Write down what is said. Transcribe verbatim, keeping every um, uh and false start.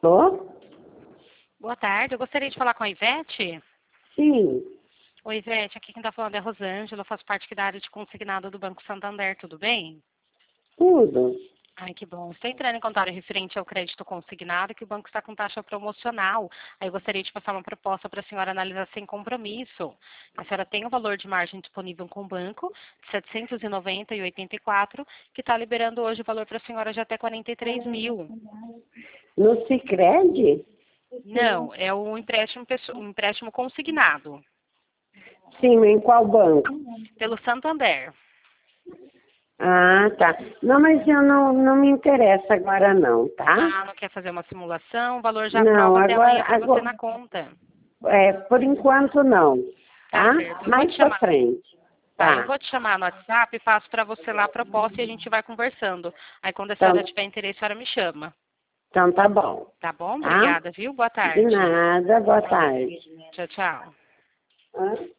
Tô? Boa tarde, eu gostaria de falar com a Ivete. Sim, Oi, Ivete, aqui quem está falando é a Rosângela, eu faço parte aqui da área de consignado do Banco Santander, tudo bem? tudo. Ai, que bom. Estou entrando em contato referente ao crédito consignado, que o banco está com taxa promocional. Aí eu gostaria de passar uma proposta para a senhora analisar sem compromisso. A senhora tem o valor de margem disponível com o banco, de setecentos e noventa vírgula oitenta e quatro, que está liberando hoje o valor para a senhora de até quarenta e três mil. No Sicredi? Não, é um empréstimo, pesso- um empréstimo consignado, Sim, em qual banco? pelo Santander. Ah, tá. Não, mas eu não, não me interessa agora não, tá? Ah, não quer fazer uma simulação? O valor já Não, aprova até agora, amanhã para você agora na conta. é, por enquanto não, Tá tá? certo. Eu vou te Mais pra chamar. frente, Tá, eu tá? vou te chamar no WhatsApp, passo para você lá a proposta e a gente vai conversando. Aí quando a senhora Então, tiver interesse, a senhora me chama. então tá bom, Tá bom? tá? Obrigada, viu? Boa De tarde. nada, boa tarde. Tchau, tchau. Hã?